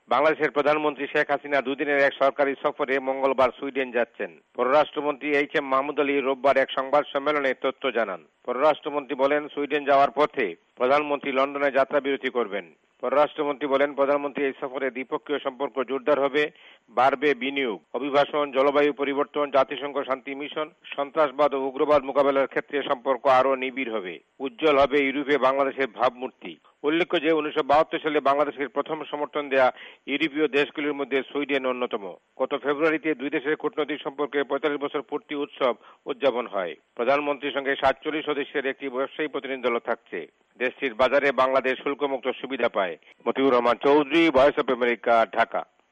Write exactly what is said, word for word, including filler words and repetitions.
বাংলাদেশের প্রধানমন্ত্রী শেখ হাসিনা দুদিনের এক সরকারি সফরে মঙ্গলবার সুইডেন যাচ্ছেন। পররাষ্ট্রমন্ত্রী এইচ এম মাহমুদ আলী রোববার এক সংবাদ সম্মেলনে তথ্য জানান। পররাষ্ট্রমন্ত্রী বলেন, সুইডেন যাওয়ার পথে প্রধানমন্ত্রী লন্ডনে যাত্রা বিরতি করবেন। পররাষ্ট্রমন্ত্রী বলেন, প্রধানমন্ত্রী এই সফরে দ্বিপক্ষীয় সম্পর্ক জোরদার হবে, বাড়বে বিনিয়োগ, অভিবাসন, জলবায়ু পরিবর্তন, জাতিসংঘ শান্তি মিশন, সন্ত্রাসবাদ ও উগ্রবাদ মোকাবেলার ক্ষেত্রে সম্পর্ক আরও নিবিড় হবে, উজ্জ্বল হবে ইউরোপে বাংলাদেশের ভাবমূর্তি। উল্লেখ্য যে উনিশশো বাহাত্তর সালে বাংলাদেশের প্রথম সমর্থন দেয়া ইউরোপীয় দেশগুলির মধ্যে সুইডেন অন্যতম। গত ফেব্রুয়ারিতে দুই দেশের কূটনৈতিক সম্পর্কে পঁয়তাল্লিশ বছর পূর্তি উৎসব উদযাপন হয়। প্রধানমন্ত্রীর সঙ্গে সাতচল্লিশ সদস্যের একটি ব্যবসায়ী প্রতিনিধি দল থাকছে। দেশটির বাজারে বাংলাদেশ শুল্কমুক্ত সুবিধা পায়। Motiur Rahman Chowdhury, voice of America, Dhaka.